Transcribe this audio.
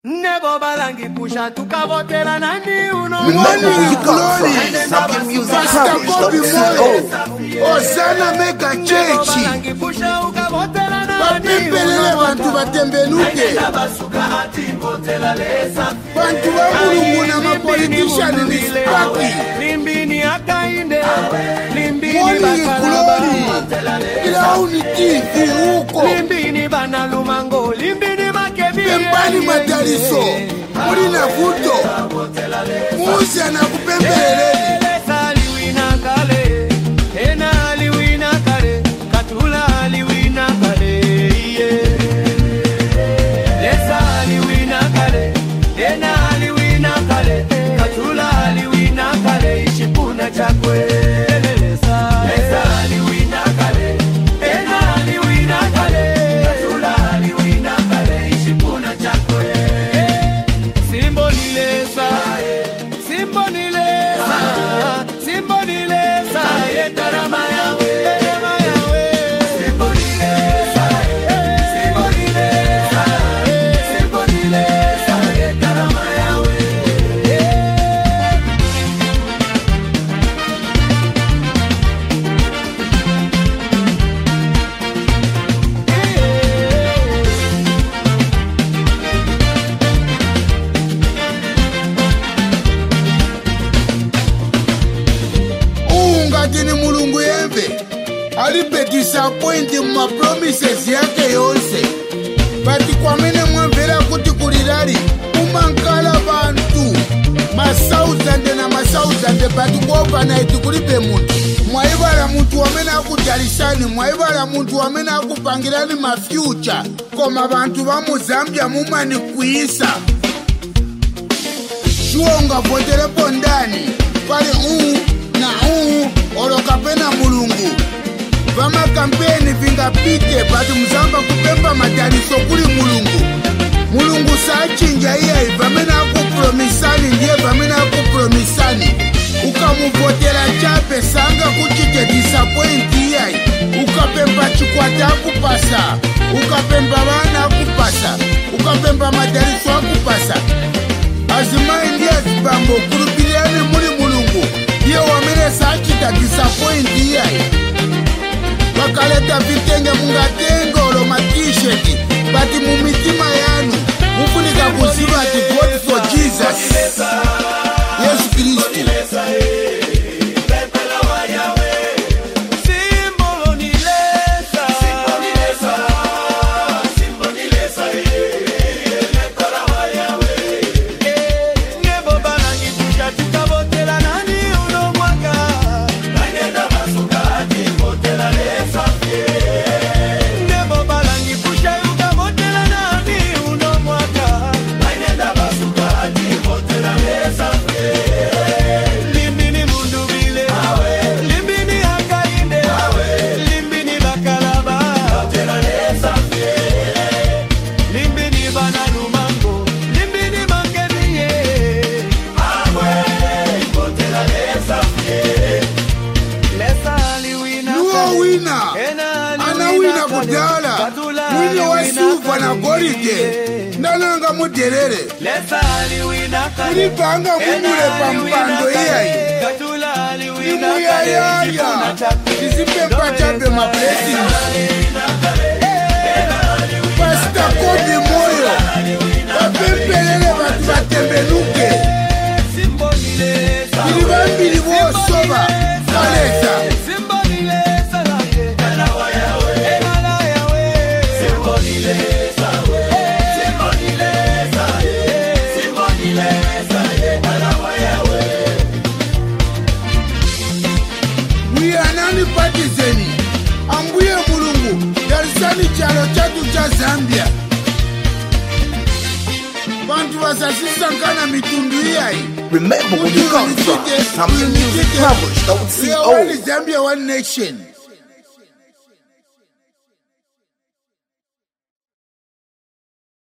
Nebo balangi pusha tukavotela nani uno Sampling music published. Osana mega chechi Bapempelele bantu batembenuke Bantu bamulungu na mapolitician ni spaki Limbini akainde Mwani kulori Ila unitifi huko Limbini bana lumango Limbini makebi Pembani mataliso Mulina futo Muzi anakupembelele Alipe disappoint ma promises yake yose Bati kwa mene mwambela kuti kulirari Umankala bantu Masauzande na masauzande Bati kwa overnight kulipe muntu Mwaibala muntu wamena akujalisani Mwaibala muntu wamena akupangirani ma future Koma bantu wa Mozambia mumani kuisa Shuonga votele pondani Pali na Olokapena mulungu Vama kampeni vinga pite Bati mzamba kupemba mataliso kuli mulungu Mulungu sachinja iya Vamena kupromisani Ndiye vamena kupromisani Ukamuvotela chape Sanga kuchite disappoint iya Ukapemba chikwata akupasa Ukapemba vana akupasa Ukapemba mataliso akupasa Azimai ndiye zibambo Kurupiliani muli mulungu Ye wamene sachita disappoint iya Wakaleta vitenge mungatenga olo matisheti Bati mumitima yanu Mufunika kuziva ati God for Jesus Yesu Kristo Anawina kudala Mwini wa sufa na gorite Nalanga muterere Ulipanga mumule pampando iya Imu ya yaya Isipepa chape ma blessings Pasta kobi moyo Wapempelele batu batembenuke Ilibambili wo soba Kalesa Patizeni Ambuye mulungu Darisani chalo chatu cha Zambia Bantu wasasisankana mitundu iyai Remember where you come from. Sampling music published. We are one Zambia, one nation.